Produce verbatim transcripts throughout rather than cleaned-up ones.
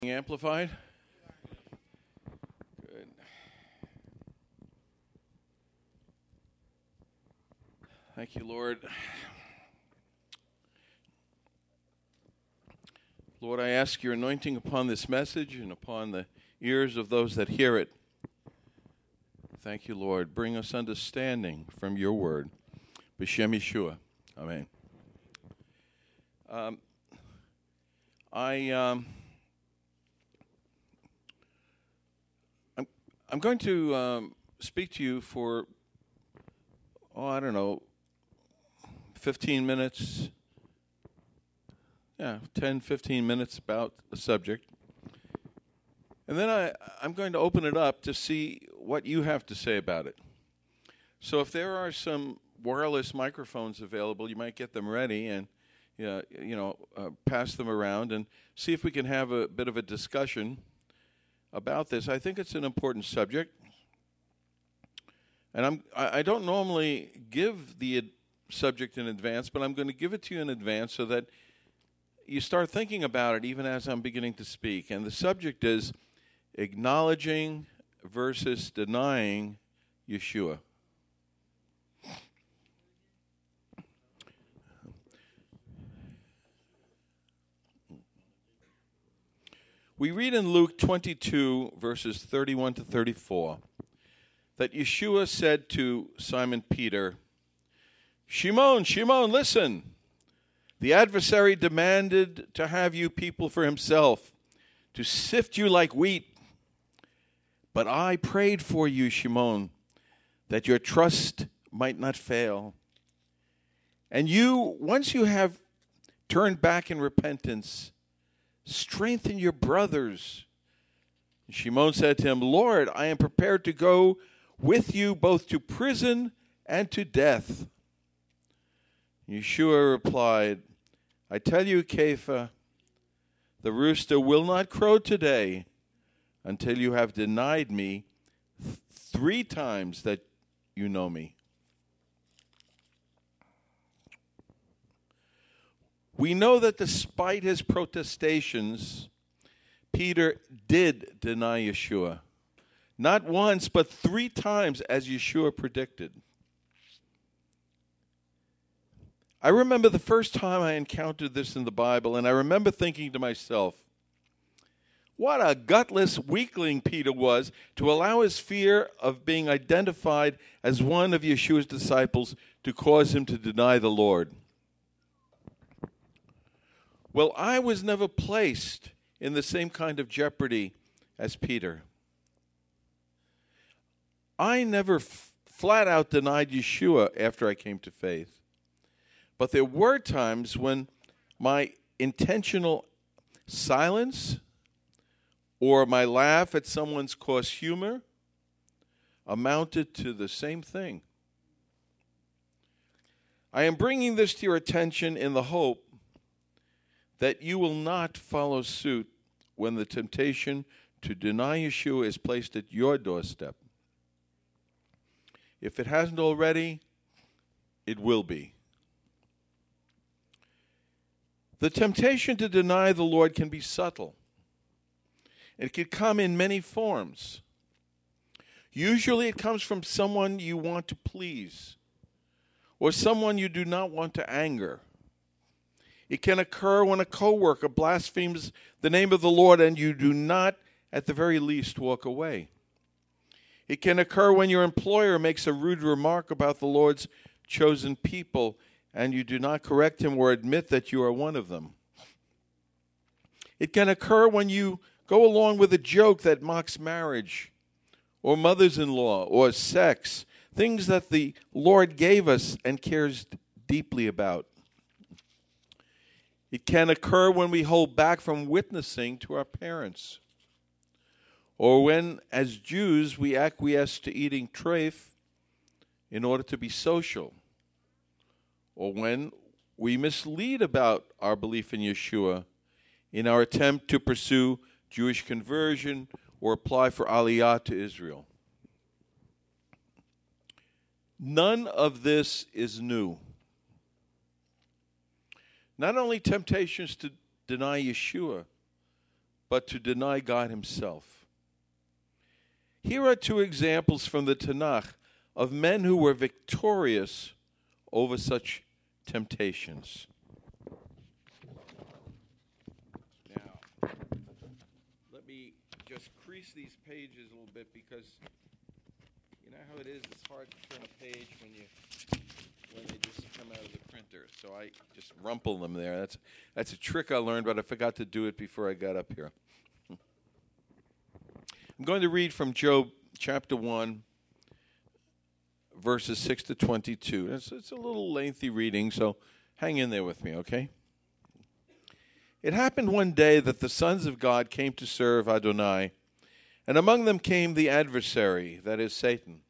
Amplified? Good. Thank you, Lord. Lord, I ask your anointing upon this message and upon the ears of those that hear it. Thank you, Lord. Bring us understanding from your word. B'Shem Yeshua. Amen. Um, I... Um, I'm going to um, speak to you for, oh, I don't know, fifteen minutes, yeah, ten, fifteen minutes about the subject. And then I, I'm going to open it up to see what you have to say about it. So if there are some wireless microphones available, you might get them ready and, uh, you know, uh, pass them around and see if we can have a bit of a discussion about this. I think it's an important subject, and I'm, I, I don't normally give the ad- subject in advance, but I'm going to give it to you in advance so that you start thinking about it even as I'm beginning to speak. And the subject is acknowledging versus denying Yeshua. We read in Luke twenty-two, verses thirty-one to thirty-four, that Yeshua said to Simon Peter, Shimon, Shimon, listen. The adversary demanded to have you people for himself, to sift you like wheat. But I prayed for you, Shimon, that your trust might not fail. And you, once you have turned back in repentance, strengthen your brothers. And Shimon said to him, Lord, I am prepared to go with you both to prison and to death. Yeshua replied, I tell you, Kepha, the rooster will not crow today until you have denied me th- three times that you know me. We know that despite his protestations, Peter did deny Yeshua. Not once, but three times, as Yeshua predicted. I remember the first time I encountered this in the Bible, and I remember thinking to myself, what a gutless weakling Peter was to allow his fear of being identified as one of Yeshua's disciples to cause him to deny the Lord. Well, I was never placed in the same kind of jeopardy as Peter. I never f- flat out denied Yeshua after I came to faith. But there were times when my intentional silence or my laugh at someone's coarse humor amounted to the same thing. I am bringing this to your attention in the hope that you will not follow suit when the temptation to deny Yeshua is placed at your doorstep. If it hasn't already, it will be. The temptation to deny the Lord can be subtle. It can come in many forms. Usually it comes from someone you want to please or someone you do not want to anger. It can occur when a coworker blasphemes the name of the Lord and you do not, at the very least, walk away. It can occur when your employer makes a rude remark about the Lord's chosen people and you do not correct him or admit that you are one of them. It can occur when you go along with a joke that mocks marriage or mothers-in-law or sex, things that the Lord gave us and cares deeply about. It can occur when we hold back from witnessing to our parents, or when, as Jews, we acquiesce to eating treif in order to be social, or when we mislead about our belief in Yeshua in our attempt to pursue Jewish conversion or apply for Aliyah to Israel. None of this is new. Not only temptations to deny Yeshua, but to deny God himself. Here are two examples from the Tanakh of men who were victorious over such temptations. Now, let me just crease these pages a little bit because you know how it is, it's hard to turn a page when you when they just come out of the printer. So I just rumple them there. That's that's a trick I learned, but I forgot to do it before I got up here. I'm going to read from Job chapter one, verses six to twenty-two. It's, it's a little lengthy reading, so hang in there with me, okay? It happened one day that the sons of God came to serve Adonai, and among them came the adversary, that is Satan.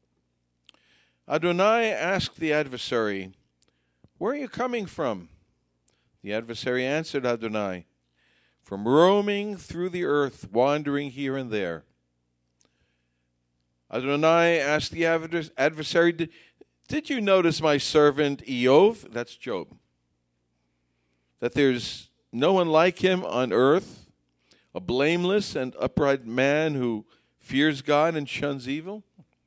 Adonai asked the adversary, "Where are you coming from?" The adversary answered Adonai, "From roaming through the earth, wandering here and there." Adonai asked the adversary, "Did, did you notice my servant Eov?" That's Job. "That there's no one like him on earth, a blameless and upright man who fears God and shuns evil?"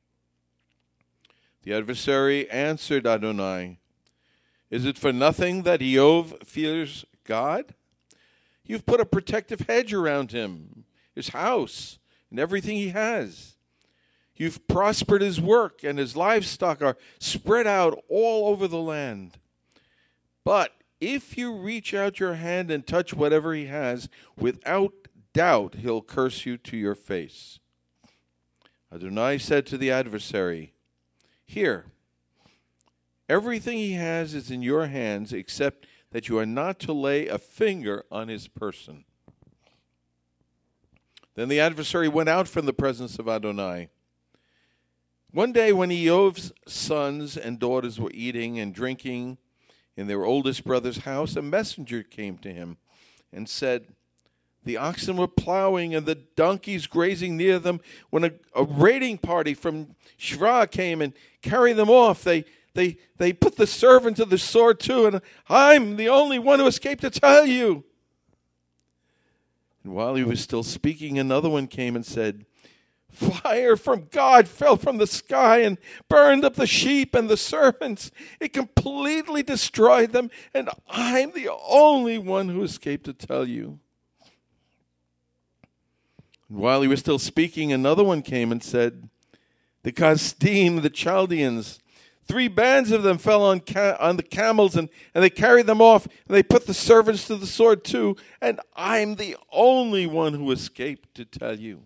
The adversary answered Adonai, "Is it for nothing that Eov fears God? You've put a protective hedge around him, his house, and everything he has. You've prospered his work, and his livestock are spread out all over the land. But if you reach out your hand and touch whatever he has, without doubt he'll curse you to your face." Adonai said to the adversary, "Here, everything he has is in your hands, except that you are not to lay a finger on his person." Then the adversary went out from the presence of Adonai. One day when Eov's sons and daughters were eating and drinking in their oldest brother's house, a messenger came to him and said, "The oxen were plowing and the donkeys grazing near them when a, a raiding party from Shra came and carried them off. They, they, they put the servant to the sword too, and I'm the only one who escaped to tell you." And while he was still speaking, another one came and said, "Fire from God fell from the sky and burned up the sheep and the servants. It completely destroyed them, and I'm the only one who escaped to tell you." And while he was still speaking, another one came and said, "The Kasdim, the Chaldeans, three bands of them fell on ca- on the camels, and, and they carried them off, and they put the servants to the sword too, and I'm the only one who escaped to tell you."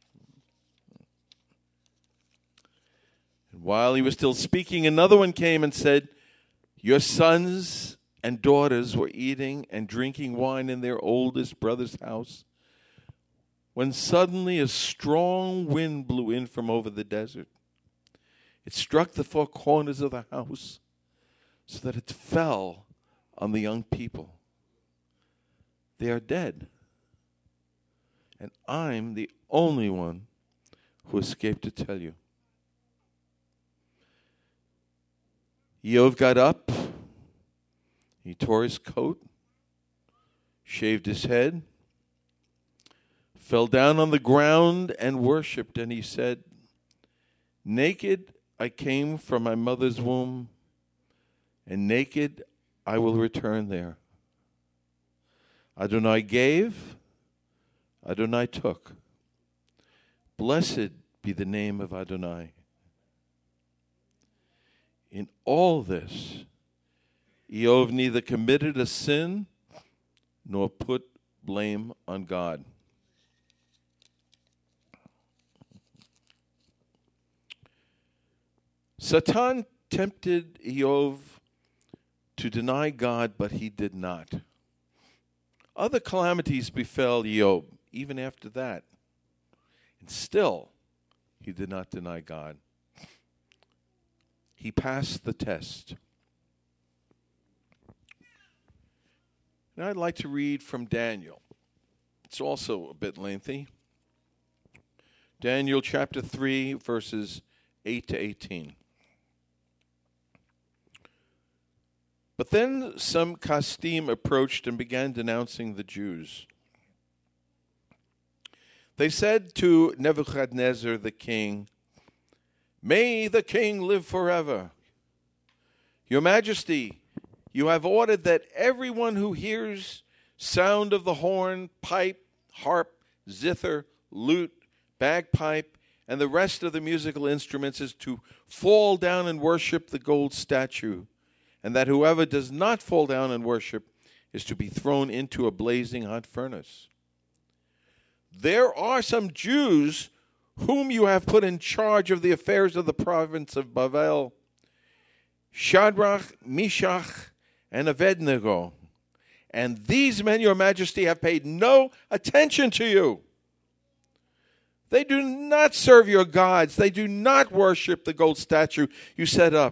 And while he was still speaking, another one came and said, "Your sons and daughters were eating and drinking wine in their oldest brother's house, when suddenly a strong wind blew in from over the desert. It struck the four corners of the house so that it fell on the young people. They are dead, and I'm the only one who escaped to tell you." Eov got up, he tore his coat, shaved his head, fell down on the ground and worshipped, and he said, "Naked I came from my mother's womb, and naked I will return there. Adonai gave, Adonai took. Blessed be the name of Adonai." In all this, Eov neither committed a sin nor put blame on God. Satan tempted Eov to deny God, but he did not. Other calamities befell Eov even after that, and still he did not deny God. He passed the test. Now I'd like to read from Daniel. It's also a bit lengthy. Daniel chapter three, verses eight to eighteen. But then some Kasdim approached and began denouncing the Jews. They said to Nebuchadnezzar the king, "May the king live forever. Your Majesty, you have ordered that everyone who hears sound of the horn, pipe, harp, zither, lute, bagpipe, and the rest of the musical instruments is to fall down and worship the gold statue, and that whoever does not fall down and worship is to be thrown into a blazing hot furnace. There are some Jews whom you have put in charge of the affairs of the province of Bavel, Shadrach, Meshach, and Abednego. And these men, your Majesty, have paid no attention to you. They do not serve your gods. They do not worship the gold statue you set up."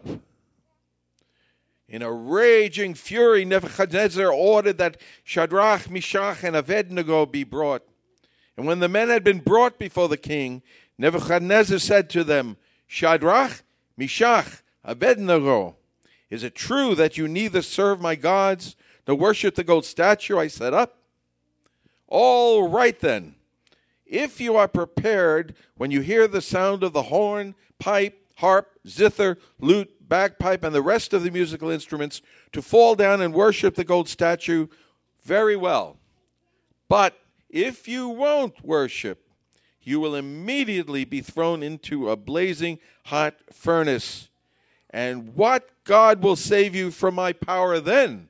In a raging fury, Nebuchadnezzar ordered that Shadrach, Meshach, and Abednego be brought. And when the men had been brought before the king, Nebuchadnezzar said to them, "Shadrach, Meshach, Abednego, is it true that you neither serve my gods nor worship the gold statue I set up? All right then. If you are prepared when you hear the sound of the horn, pipe, harp, zither, lute, bagpipe, and the rest of the musical instruments to fall down and worship the gold statue, very well. But if you won't worship, you will immediately be thrown into a blazing hot furnace. And what God will save you from my power then?"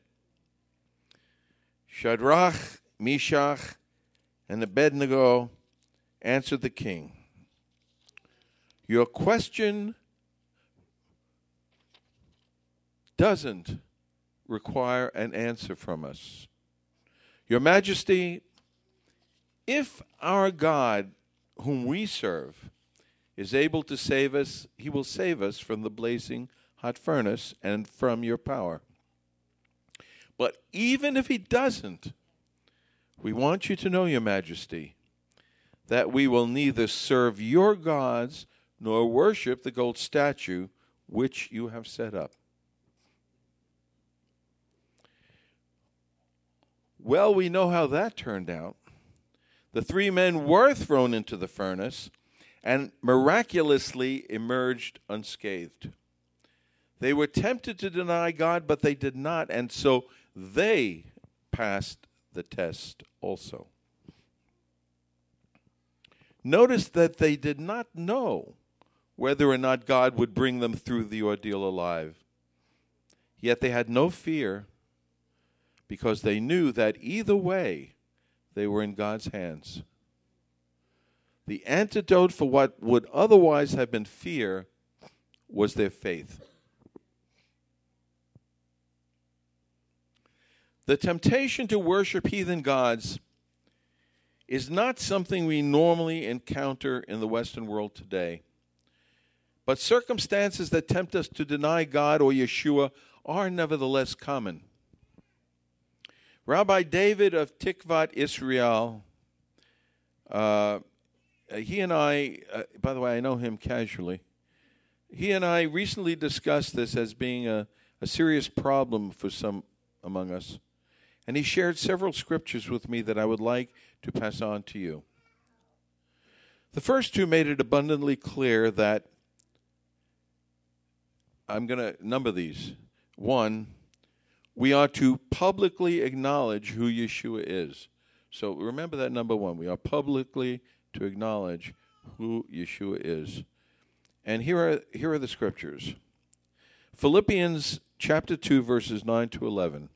Shadrach, Meshach, and Abednego answered the king, "Your question doesn't require an answer from us. Your Majesty, if our God, whom we serve, is able to save us, he will save us from the blazing hot furnace and from your power. But even if he doesn't, we want you to know, your Majesty, that we will neither serve your gods nor worship the gold statue which you have set up." Well, we know how that turned out. The three men were thrown into the furnace and miraculously emerged unscathed. They were tempted to deny God, but they did not, and so they passed the test also. Notice that they did not know whether or not God would bring them through the ordeal alive. Yet they had no fear because they knew that either way they were in God's hands. The antidote for what would otherwise have been fear was their faith. The temptation to worship heathen gods is not something we normally encounter in the Western world today. But circumstances that tempt us to deny God or Yeshua are nevertheless common. Rabbi David of Tikvat, Israel, uh, he and I, uh, by the way, I know him casually, he and I recently discussed this as being a, a serious problem for some among us. And he shared several scriptures with me that I would like to pass on to you. The first two made it abundantly clear that, I'm going to number these. One, we are to publicly acknowledge who Yeshua is. So remember that number one. We are publicly to acknowledge who Yeshua is. And here are, here are the scriptures. Philippians chapter two, verses nine to eleven.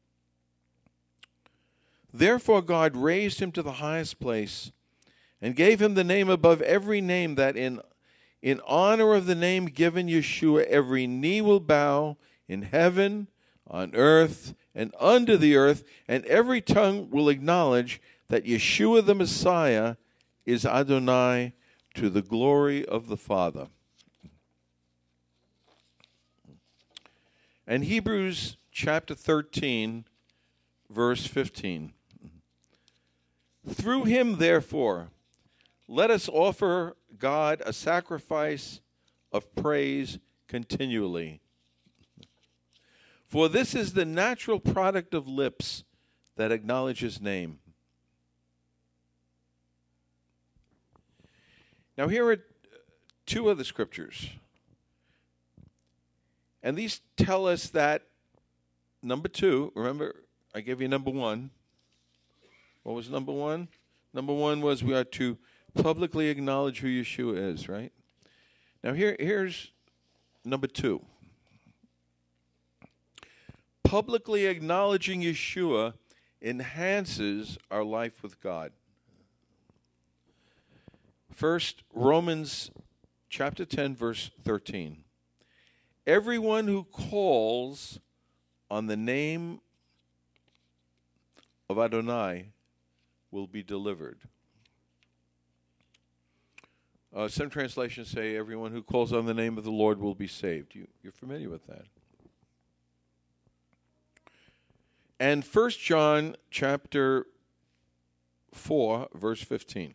Therefore God raised him to the highest place and gave him the name above every name, that in, in honor of the name given Yeshua, every knee will bow in heaven, on earth, and under the earth, and every tongue will acknowledge that Yeshua the Messiah is Adonai, to the glory of the Father. And Hebrews chapter thirteen, verse fifteen. Through him, therefore, let us offer God a sacrifice of praise continually. For this is the natural product of lips that acknowledge his name. Now, here are two other scriptures. And these tell us that, number two, remember, I gave you number one. What was number one? Number one was we are to publicly acknowledge who Yeshua is, right? Now, here, here's number two. Publicly acknowledging Yeshua enhances our life with God. First, Romans chapter ten, verse thirteen. Everyone who calls on the name of Adonai will be delivered. Uh, some translations say everyone who calls on the name of the Lord will be saved. You, you're familiar with that. And First John chapter four, verse fifteen.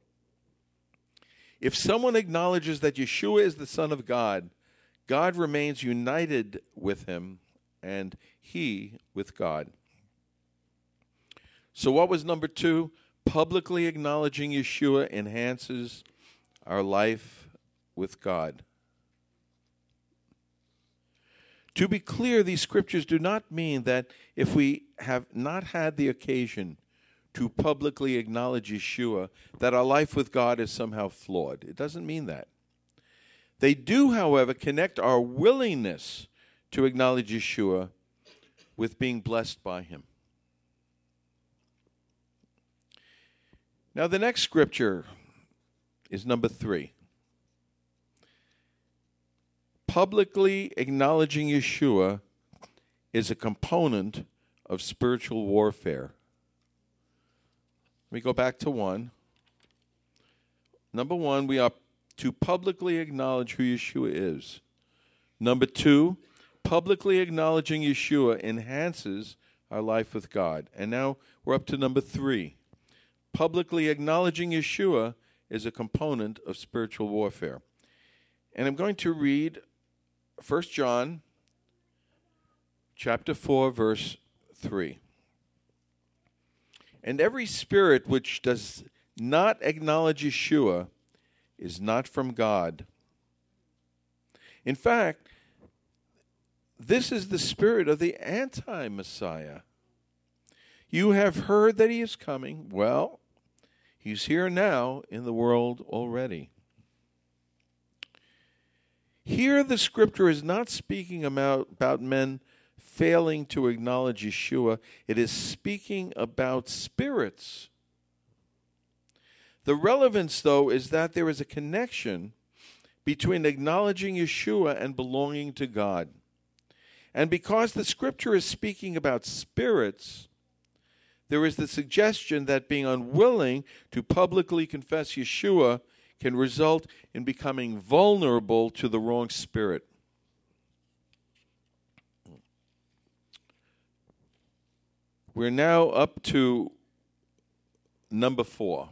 If someone acknowledges that Yeshua is the Son of God, God remains united with him, and he with God. So what was number two? Publicly acknowledging Yeshua enhances our life with God. To be clear, these scriptures do not mean that if we have not had the occasion to publicly acknowledge Yeshua, that our life with God is somehow flawed. It doesn't mean that. They do, however, connect our willingness to acknowledge Yeshua with being blessed by him. Now, the next scripture is number three. Publicly acknowledging Yeshua is a component of spiritual warfare. Let me go back to one. Number one, we are to publicly acknowledge who Yeshua is. Number two, publicly acknowledging Yeshua enhances our life with God. And now we're up to number three. Publicly acknowledging Yeshua is a component of spiritual warfare. And I'm going to read First John chapter four, verse three. And every spirit which does not acknowledge Yeshua is not from God. In fact, this is the spirit of the anti-Messiah. You have heard that he is coming. Well, he's here now in the world already. Here the scripture is not speaking about, about men failing to acknowledge Yeshua. It is speaking about spirits. The relevance, though, is that there is a connection between acknowledging Yeshua and belonging to God. And because the scripture is speaking about spirits, there is the suggestion that being unwilling to publicly confess Yeshua can result in becoming vulnerable to the wrong spirit. We're now up to number four.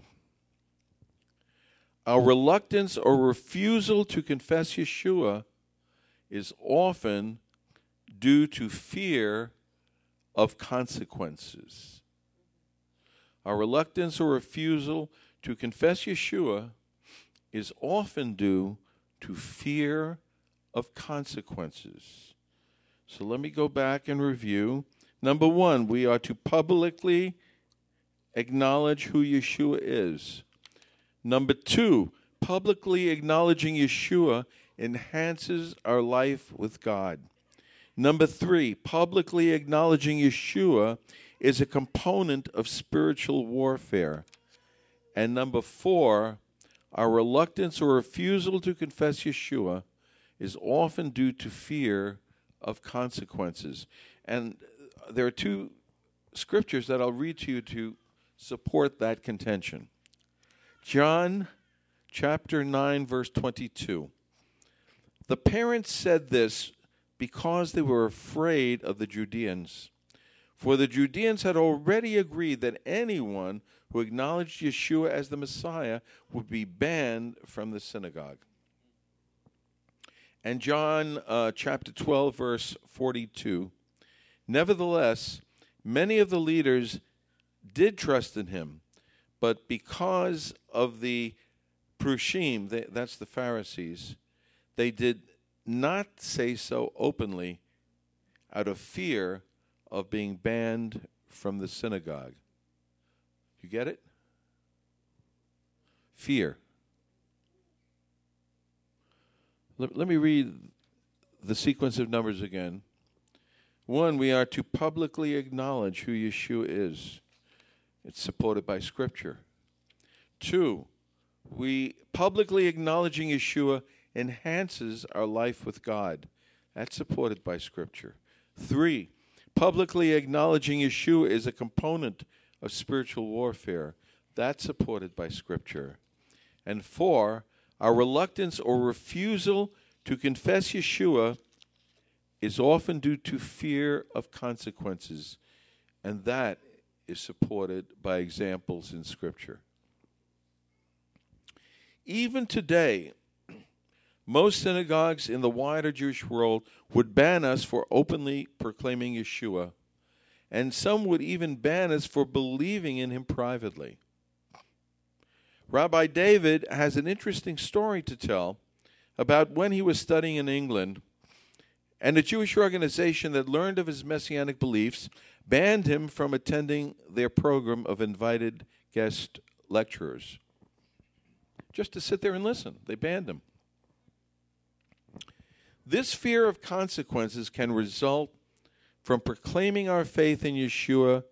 Our reluctance or refusal to confess Yeshua is often due to fear of consequences. Our reluctance or refusal to confess Yeshua is often due to fear of consequences. So let me go back and review. Number one, we are to publicly acknowledge who Yeshua is. Number two, publicly acknowledging Yeshua enhances our life with God. Number three, publicly acknowledging Yeshua is a component of spiritual warfare. And number four, our reluctance or refusal to confess Yeshua is often due to fear of consequences. And there are two scriptures that I'll read to you to support that contention. John chapter nine, verse twenty-two. The parents said this because they were afraid of the Judeans. For the Judeans had already agreed that anyone who acknowledged Yeshua as the Messiah would be banned from the synagogue. And John uh, chapter twelve, verse forty-two. Nevertheless, many of the leaders did trust in him, but because of the Prushim, they, that's the Pharisees, they did not say so openly out of fear of being banned from the synagogue. You get it? Fear. Let, let me read the sequence of numbers again. One, we are to publicly acknowledge who Yeshua is. It's supported by Scripture. Two, we publicly acknowledging Yeshua enhances our life with God. That's supported by Scripture. Three, publicly acknowledging Yeshua is a component of spiritual warfare. That's supported by Scripture. And four, our reluctance or refusal to confess Yeshua is often due to fear of consequences, and that is supported by examples in Scripture. Even today, most synagogues in the wider Jewish world would ban us for openly proclaiming Yeshua, and some would even ban us for believing in him privately. Rabbi David has an interesting story to tell about when he was studying in England, and a Jewish organization that learned of his messianic beliefs banned him from attending their program of invited guest lecturers. Just to sit there and listen. They banned him. This fear of consequences can result from proclaiming our faith in Yeshua.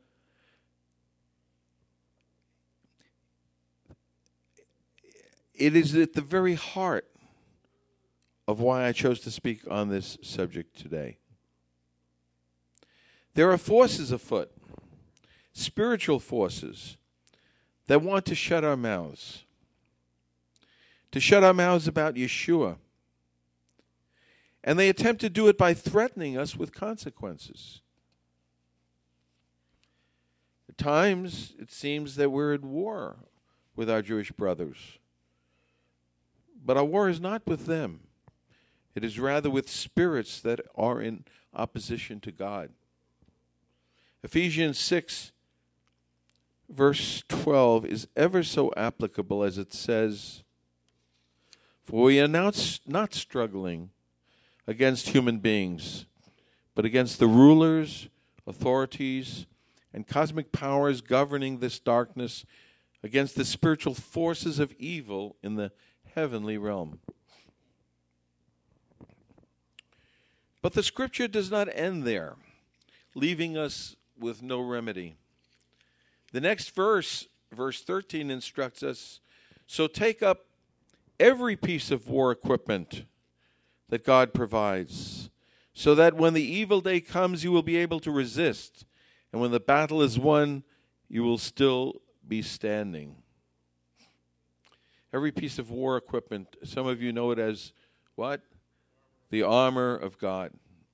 It is at the very heart of why I chose to speak on this subject today. There are forces afoot, spiritual forces, that want to shut our mouths. To shut our mouths about Yeshua. And they attempt to do it by threatening us with consequences. At times, it seems that we're at war with our Jewish brothers. But our war is not with them. It is rather with spirits that are in opposition to God. Ephesians six, verse twelve, is ever so applicable as it says, "For we are not, not struggling against human beings, but against the rulers, authorities, and cosmic powers governing this darkness, against the spiritual forces of evil in the heavenly realm." But the Scripture does not end there, leaving us with no remedy. The next verse, verse thirteen, instructs us, "So take up every piece of war equipment that God provides, so that when the evil day comes, you will be able to resist, and when the battle is won, you will still be standing." Every piece of war equipment, some of you know it as what? The armor of God.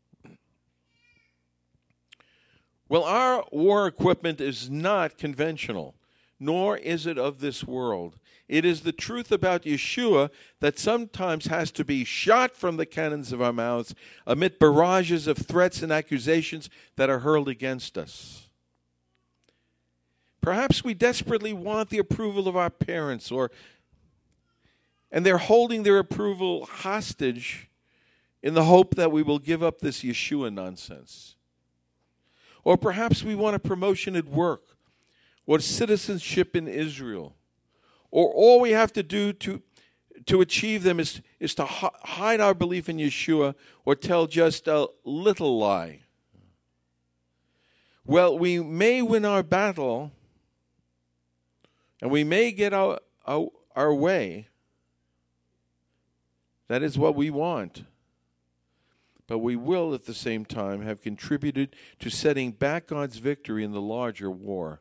Well, our war equipment is not conventional, nor is it of this world. It is the truth about Yeshua that sometimes has to be shot from the cannons of our mouths amid barrages of threats and accusations that are hurled against us. Perhaps we desperately want the approval of our parents, or and they're holding their approval hostage in the hope that we will give up this Yeshua nonsense. Or perhaps we want a promotion at work, or citizenship in Israel. Or all we have to do to, to achieve them is, is to hi- hide our belief in Yeshua or tell just a little lie. Well, we may win our battle, and we may get our, our, our way. That is what we want. But we will, at the same time, have contributed to setting back God's victory in the larger war.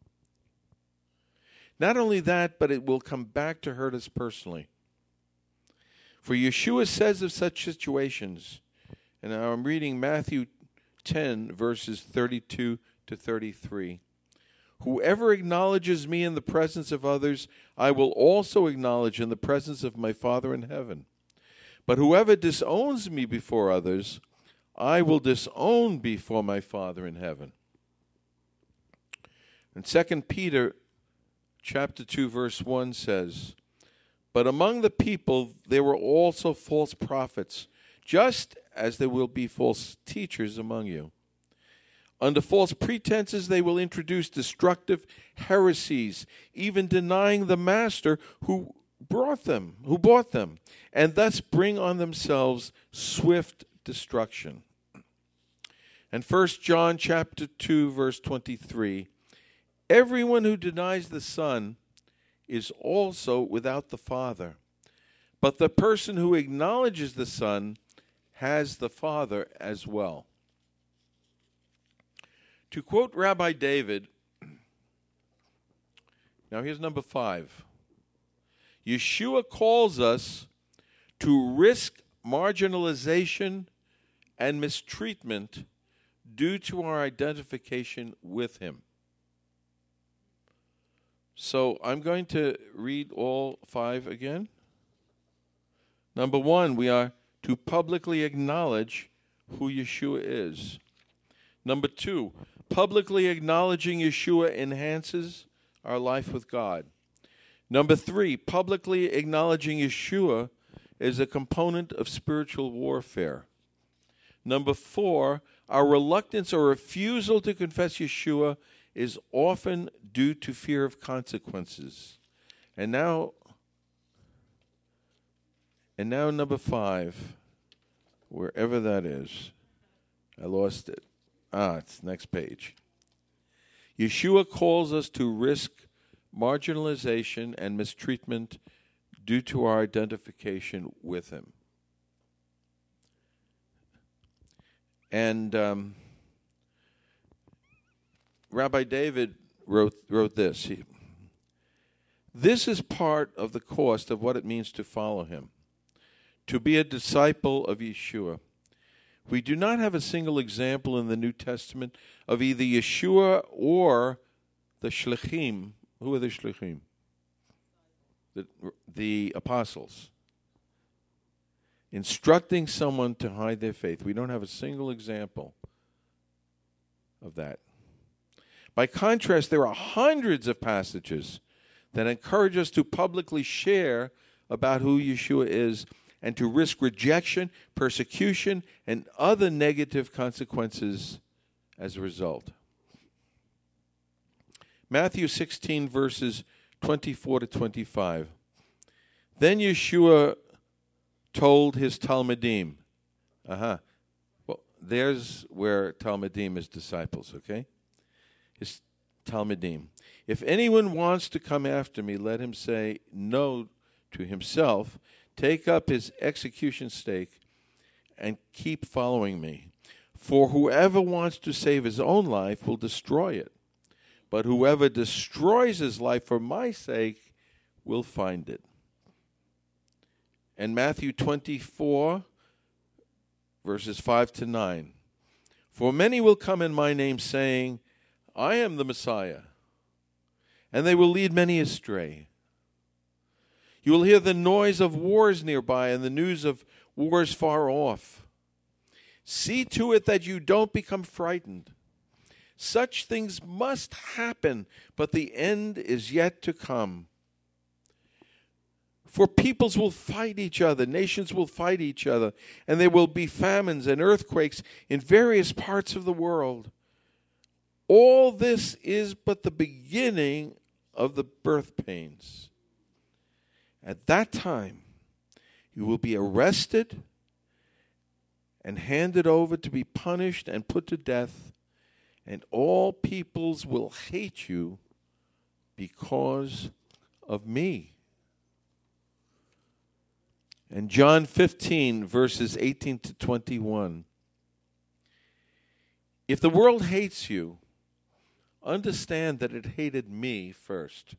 Not only that, but it will come back to hurt us personally. For Yeshua says of such situations, and now I'm reading Matthew ten, verses thirty-two to thirty-three. "Whoever acknowledges me in the presence of others, I will also acknowledge in the presence of my Father in heaven. But whoever disowns me before others, I will disown before my Father in heaven." And Second Peter chapter two, verse one says, But among the people there were also false prophets, just as there will be false teachers among you. Under false pretenses they will introduce destructive heresies, even denying the master who brought them, who bought them, and thus bring on themselves swift destruction. And First John chapter two, verse twenty-three, everyone who denies the Son is also without the Father. But the person who acknowledges the Son has the Father as well. To quote Rabbi David, now here's number five. Yeshua calls us to risk marginalization and mistreatment due to our identification with him. So I'm going to read all five again. Number one, we are to publicly acknowledge who Yeshua is. Number two, publicly acknowledging Yeshua enhances our life with God. Number three, publicly acknowledging Yeshua is a component of spiritual warfare. Number four, our reluctance or refusal to confess Yeshua is often due to fear of consequences. And now, and now number five, wherever that is, I lost it. Ah, it's next page. Yeshua calls us to risk marginalization and mistreatment due to our identification with him. And um, Rabbi David wrote wrote this. He, this is part of the cost of what it means to follow him, to be a disciple of Yeshua. We do not have a single example in the New Testament of either Yeshua or the Shlichim. Who are the Shlichim? The, the apostles. Instructing someone to hide their faith. We don't have a single example of that. By contrast, there are hundreds of passages that encourage us to publicly share about who Yeshua is and to risk rejection, persecution, and other negative consequences as a result. Matthew sixteen, verses twenty-four to twenty-five. Then Yeshua told his Talmidim. Uh-huh. Well, there's where Talmidim is disciples, okay? His Talmidim. If anyone wants to come after me, let him say no to himself, take up his execution stake, and keep following me. For whoever wants to save his own life will destroy it. But whoever destroys his life for my sake will find it. And Matthew twenty-four, verses five to nine. For many will come in my name, saying, I am the Messiah, and they will lead many astray. You will hear the noise of wars nearby and the news of wars far off. See to it that you don't become frightened. Such things must happen, but the end is yet to come. For peoples will fight each other, nations will fight each other, and there will be famines and earthquakes in various parts of the world. All this is but the beginning of the birth pains. At that time, you will be arrested and handed over to be punished and put to death, and all peoples will hate you because of me. And John fifteen, verses eighteen to twenty-one. If the world hates you, understand that it hated me first.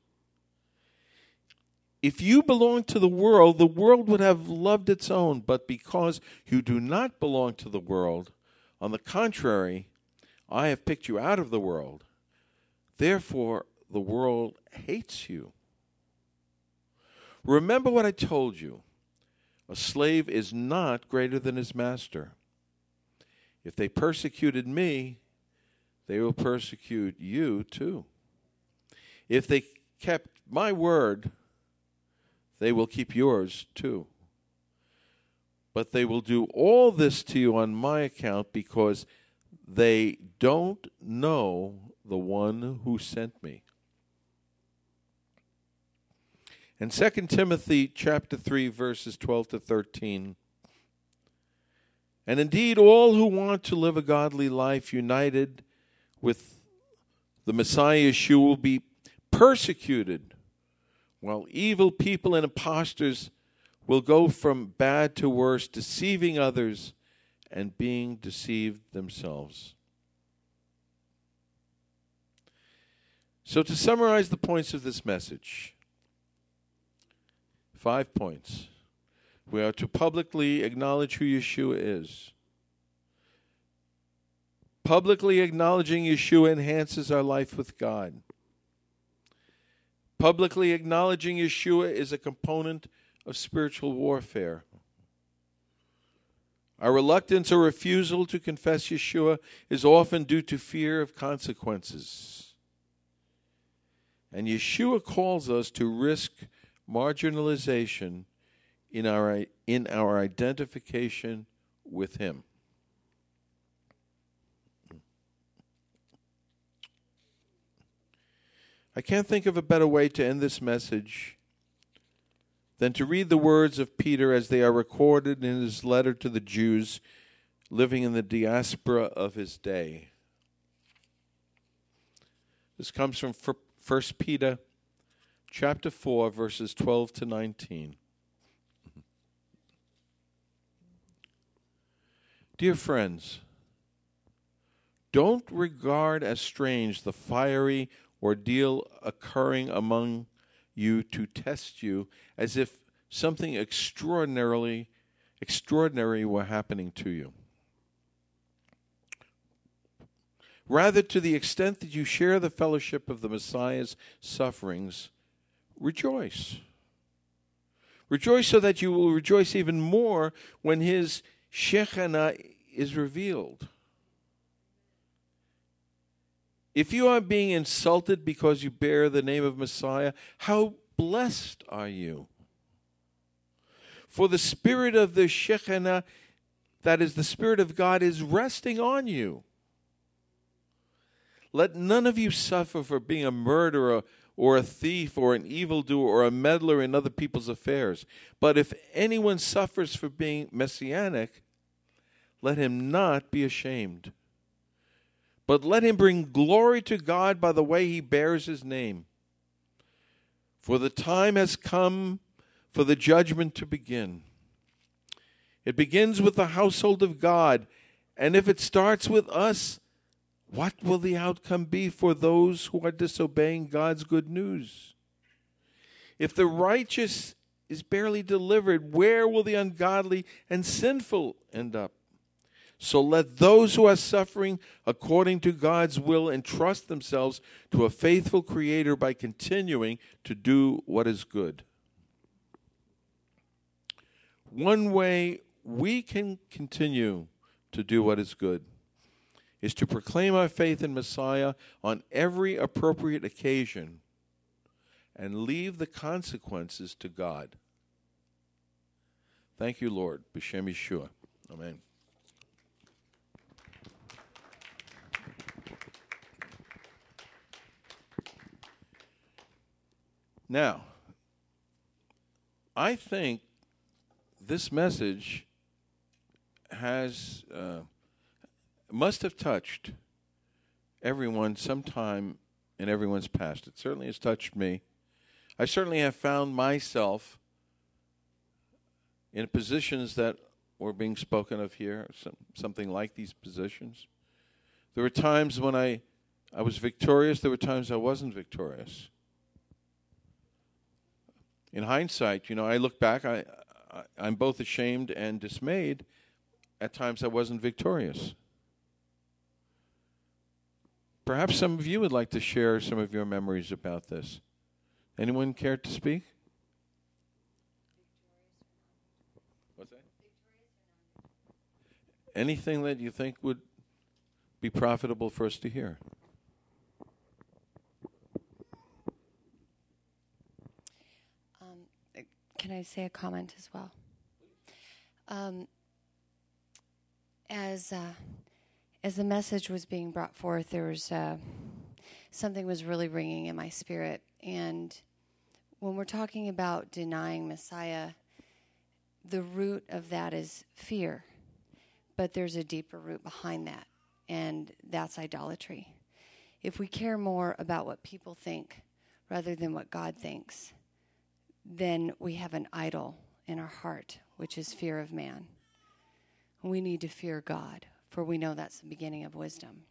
If you belonged to the world, the world would have loved its own. But because you do not belong to the world, on the contrary, I have picked you out of the world. Therefore, the world hates you. Remember what I told you. A slave is not greater than his master. If they persecuted me, they will persecute you too. If they kept my word, they will keep yours too. But they will do all this to you on my account because they don't know the one who sent me. In Second Timothy chapter three, verses twelve to thirteen, and indeed all who want to live a godly life united with the Messiah Yeshua will be persecuted, while evil people and impostors will go from bad to worse, deceiving others and being deceived themselves. So to summarize the points of this message, five points. We are to publicly acknowledge who Yeshua is. Publicly acknowledging Yeshua enhances our life with God. Publicly acknowledging Yeshua is a component of spiritual warfare. Our reluctance or refusal to confess Yeshua is often due to fear of consequences. And Yeshua calls us to risk marginalization in our in our identification with him. I can't think of a better way to end this message than to read the words of Peter as they are recorded in his letter to the Jews living in the diaspora of his day. This comes from First Peter chapter four, verses twelve to nineteen. Dear friends, don't regard as strange the fiery ordeal occurring among you to test you, as if something extraordinarily extraordinary were happening to you. Rather, to the extent that you share the fellowship of the Messiah's sufferings, rejoice. Rejoice so that you will rejoice even more when his Shekinah is revealed. If you are being insulted because you bear the name of Messiah, how blessed are you? For the Spirit of the Shekinah, that is the Spirit of God, is resting on you. Let none of you suffer for being a murderer or a thief or an evildoer or a meddler in other people's affairs. But if anyone suffers for being messianic, let him not be ashamed. But let him bring glory to God by the way he bears his name. For the time has come for the judgment to begin. It begins with the household of God, and if it starts with us, what will the outcome be for those who are disobeying God's good news? If the righteous is barely delivered, where will the ungodly and sinful end up? So let those who are suffering according to God's will entrust themselves to a faithful Creator by continuing to do what is good. One way we can continue to do what is good is to proclaim our faith in Messiah on every appropriate occasion and leave the consequences to God. Thank you, Lord. B'Shem Yeshua. Amen. Now, I think this message has uh, must have touched everyone sometime in everyone's past. It certainly has touched me. I certainly have found myself in positions that were being spoken of here, some, something like these positions. There were times when I, I was victorious. There were times I wasn't victorious. In hindsight, you know, I look back, I, I, I'm both ashamed and dismayed. At times I wasn't victorious. Perhaps some of you would like to share some of your memories about this. Anyone care to speak? What's that? Anything that you think would be profitable for us to hear? can I say a comment as well? Um, as uh, as the message was being brought forth, there was uh, something was really ringing in my spirit. And when we're talking about denying Messiah, the root of that is fear. But there's a deeper root behind that, and that's idolatry. If we care more about what people think rather than what God thinks, then we have an idol in our heart, which is fear of man. We need to fear God, for we know that's the beginning of wisdom.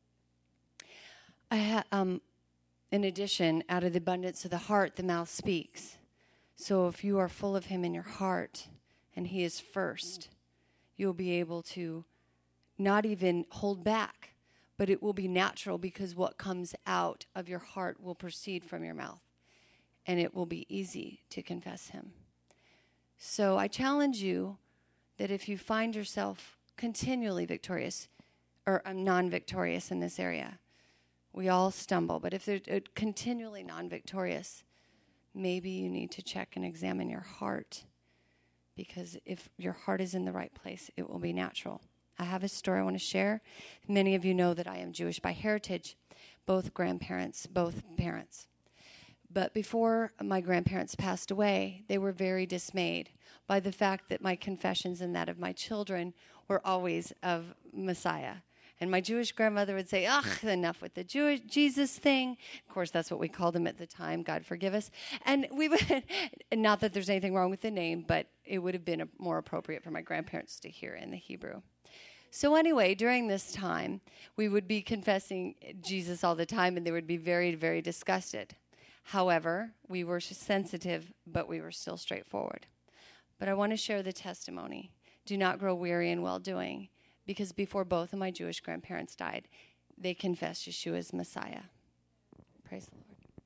I ha- um, in addition, out of the abundance of the heart, the mouth speaks. So if you are full of him in your heart, and he is first, you'll be able to not even hold back, but it will be natural because what comes out of your heart will proceed from your mouth, and it will be easy to confess him. So I challenge you that if you find yourself continually victorious or um, non-victorious in this area, we all stumble, but if they're uh, continually non-victorious, maybe you need to check and examine your heart, because if your heart is in the right place, it will be natural. I have a story I want to share. Many of you know that I am Jewish by heritage, both grandparents, both parents. But before my grandparents passed away, they were very dismayed by the fact that my confessions and that of my children were always of Messiah. And my Jewish grandmother would say, ugh, enough with the Jewish Jesus thing. Of course, that's what we called him at the time. God forgive us. And we would, not that there's anything wrong with the name, but it would have been a, more appropriate for my grandparents to hear in the Hebrew. So anyway, during this time, we would be confessing Jesus all the time, and they would be very, very disgusted. However, we were sensitive, but we were still straightforward. But I want to share the testimony. Do not grow weary in well-doing, because before both of my Jewish grandparents died, they confessed Yeshua as Messiah. Praise the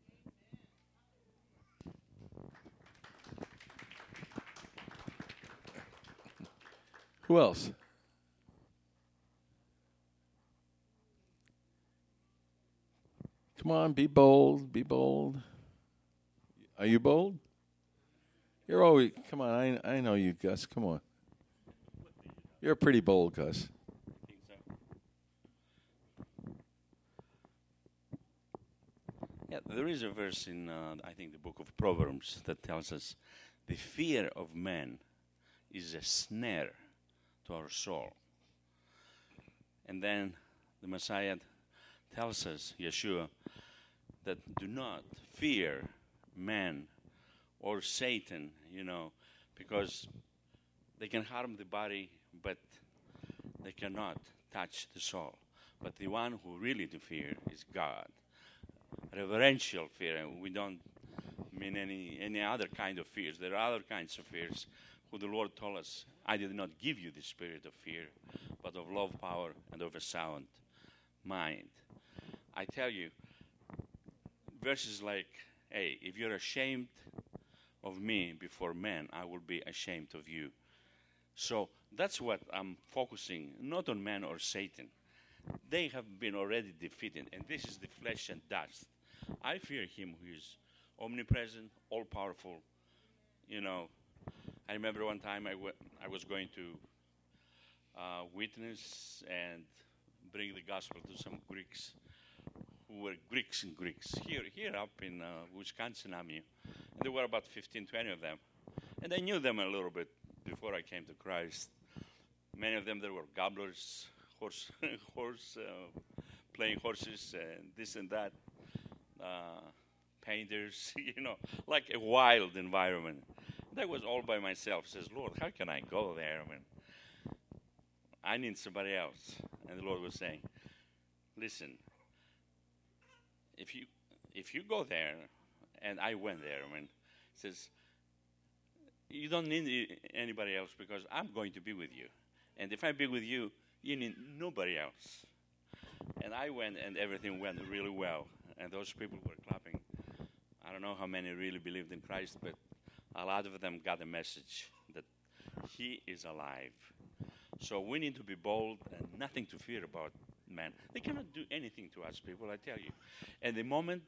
Lord. Who else? Come on, be bold, be bold. Are you bold? You're always, come on, I I know you, Gus, come on. You're pretty bold, Gus. Yeah, there is a verse in, uh, I think, the book of Proverbs that tells us the fear of man is a snare to our soul. And then the Messiah tells us, Yeshua, that do not fear man or Satan, you know, because they can harm the body, but they cannot touch the soul. But the one who really to fear is God. Reverential fear, and we don't mean any any other kind of fears. There are other kinds of fears who the Lord told us, I did not give you the spirit of fear, but of love, power, and of a sound mind. I tell you, verses like, hey, if you're ashamed of me before men, I will be ashamed of you. So that's what I'm focusing, not on man or Satan. They have been already defeated, and this is the flesh and dust. I fear him who is omnipresent, all-powerful. You know, I remember one time I, w- I was going to uh, witness and bring the gospel to some Greeks who were Greeks and Greeks, here here up in uh, Wisconsin Avenue. And there were about fifteen, twenty of them. And I knew them a little bit before I came to Christ. Many of them, there were gobblers, horse, horse uh, playing horses, and this and that, uh, painters, you know, like a wild environment. That was all by myself. Says, Lord, how can I go there? I mean, I need somebody else. And the Lord was saying, listen, if you if you go there, and I went there, I mean, says, you don't need anybody else because I'm going to be with you. And if I be with you, you need nobody else. And I went, and everything went really well. And those people were clapping. I don't know how many really believed in Christ, but a lot of them got a message that he is alive. So we need to be bold and nothing to fear about man. They cannot do anything to us, people, I tell you. And the moment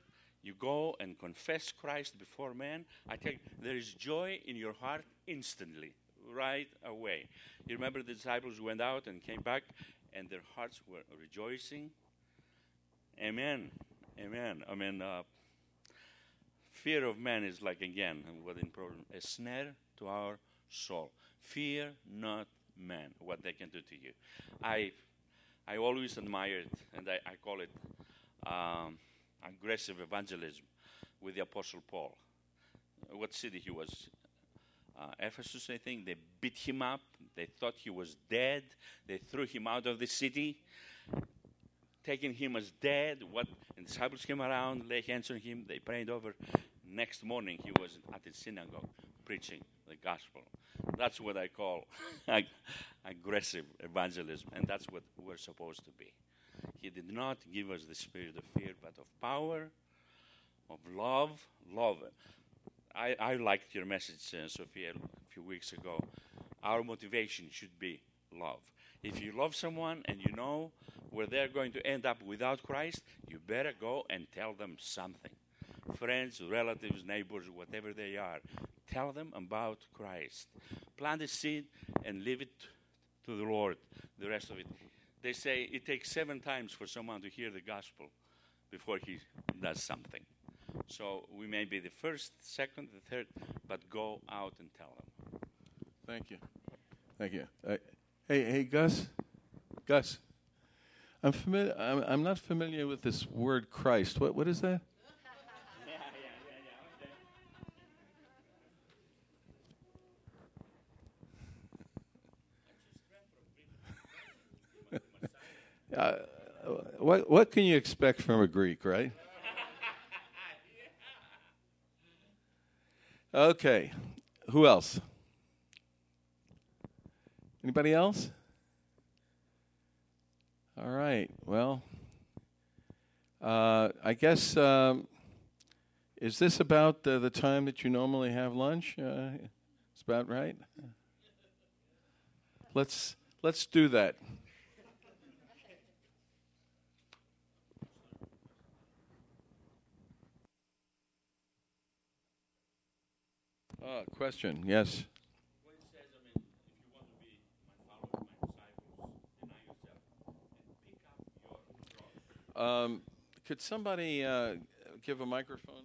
you go and confess Christ before men, I tell you, there is joy in your heart instantly, right away. You remember the disciples went out and came back, and their hearts were rejoicing. Amen. Amen. I mean, uh, fear of man is like, again, what in problem, a snare to our soul. Fear not man, what they can do to you. I I always admired, and I, I call it um, aggressive evangelism with the Apostle Paul. What city he was? Uh, Ephesus, I think. They beat him up. They thought he was dead. They threw him out of the city, taking him as dead. What? And disciples came around, lay hands on him. They prayed over. Next morning, he was at the synagogue preaching the gospel. That's what I call ag- aggressive evangelism, and that's what we're supposed to be. He did not give us the spirit of fear, but of power, of love. Love. I, I liked your message, uh, Sophia, a few weeks ago. Our motivation should be love. If you love someone and you know where they're going to end up without Christ, you better go and tell them something. Friends, relatives, neighbors, whatever they are, tell them about Christ. Plant a seed and leave it to the Lord, the rest of it. They say it takes seven times for someone to hear the gospel before he does something. So we may be the first, second, the third, but go out and tell them. Thank you. Thank you. Uh, hey, hey, Gus. Gus. I'm familiar. I'm, I'm not familiar with this word Christ. What what is that? Uh, what what can you expect from a Greek, right? Okay. Who else? Anybody else? All right. Well, uh, I guess um, is this about uh, the time that you normally have lunch? Uh, it's about right. Let's let's do that. Uh, question, yes. When it says, I mean, if you want to be my followers, my disciples, deny yourself and pick up your cross. Um, could somebody uh, give a microphone